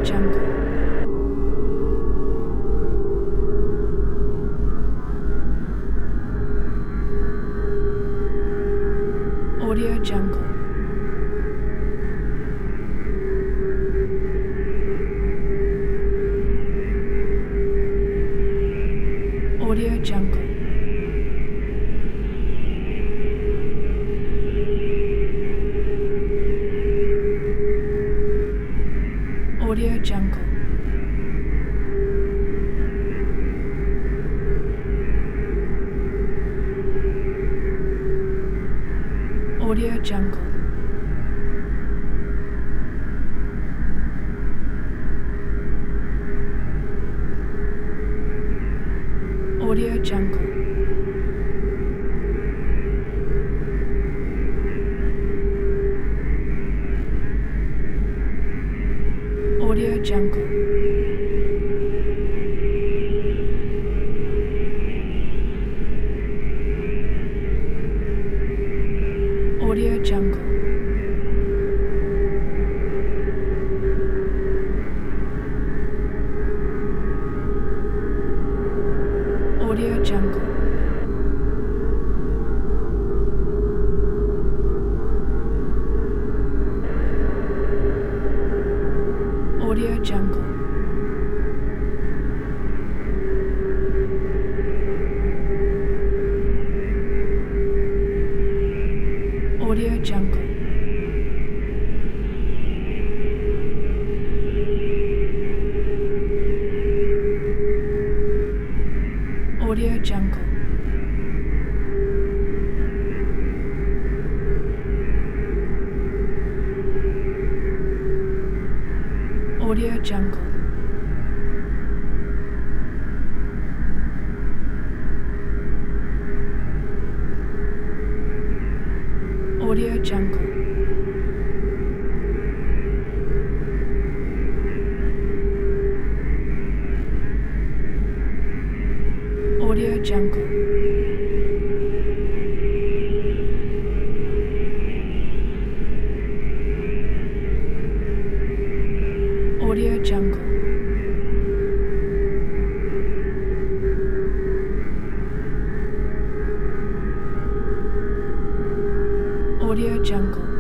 Jungle. Audio Jungle. Audio Jungle. Audio Jungle. Audio Jungle. Audio Jungle. Audio Jungle. Audio Jungle. Audio Jungle. Audio Jungle. Audio Jungle. Audio Jungle. Audio Jungle. Audio Jungle. Audio Jungle. Audio Jungle. Audio Jungle.